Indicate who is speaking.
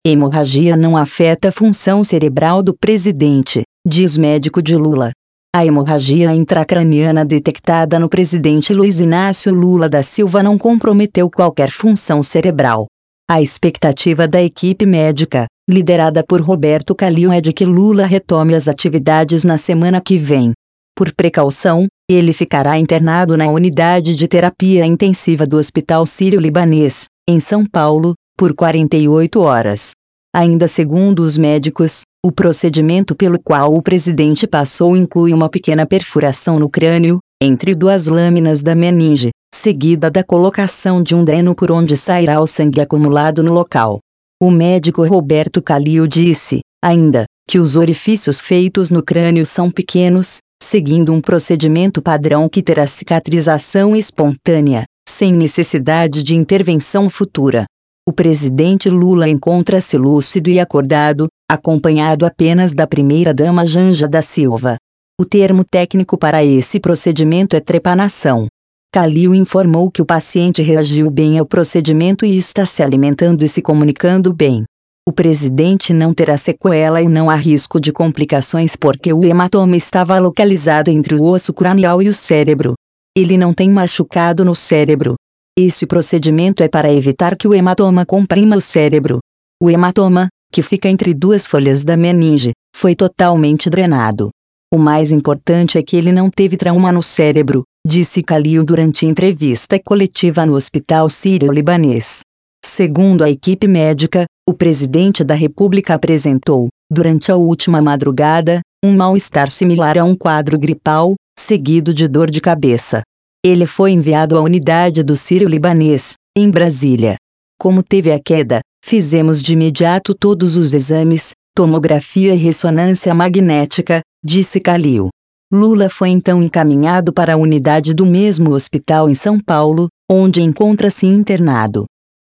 Speaker 1: Hemorragia não afeta a função cerebral do presidente, diz médico de Lula. A hemorragia intracraniana detectada no presidente Luiz Inácio Lula da Silva não comprometeu qualquer função cerebral. A expectativa da equipe médica, liderada por Roberto Kallio, é de que Lula retome as atividades na semana que vem. Por precaução, ele ficará internado na unidade de terapia intensiva do Hospital Sírio-Libanês, em São Paulo, por 48 horas. Ainda segundo os médicos, o procedimento pelo qual o presidente passou inclui uma pequena perfuração no crânio, entre duas lâminas da meninge, seguida da colocação de um dreno por onde sairá o sangue acumulado no local. O médico Roberto Kallio disse, ainda, que os orifícios feitos no crânio são pequenos, seguindo um procedimento padrão que terá cicatrização espontânea, sem necessidade de intervenção futura. O presidente Lula encontra-se lúcido e acordado, acompanhado apenas da primeira-dama Janja da Silva. O termo técnico para esse procedimento é trepanação. Kallio informou que o paciente reagiu bem ao procedimento e está se alimentando e se comunicando bem. O presidente não terá sequela e não há risco de complicações porque o hematoma estava localizado entre o osso cranial e o cérebro. Ele não tem machucado no cérebro. Esse procedimento é para evitar que o hematoma comprima o cérebro. O hematoma, que fica entre duas folhas da meninge, foi totalmente drenado. O mais importante é que ele não teve trauma no cérebro, disse Kallio durante entrevista coletiva no Hospital Sírio-Libanês. Segundo a equipe médica, o presidente da República apresentou, durante a última madrugada, um mal-estar similar a um quadro gripal, seguido de dor de cabeça. Ele foi enviado à unidade do Sírio-Libanês, em Brasília. Como teve a queda, fizemos de imediato todos os exames, tomografia e ressonância magnética, disse Kallio. Lula foi então encaminhado para a unidade do mesmo hospital em São Paulo, onde encontra-se internado.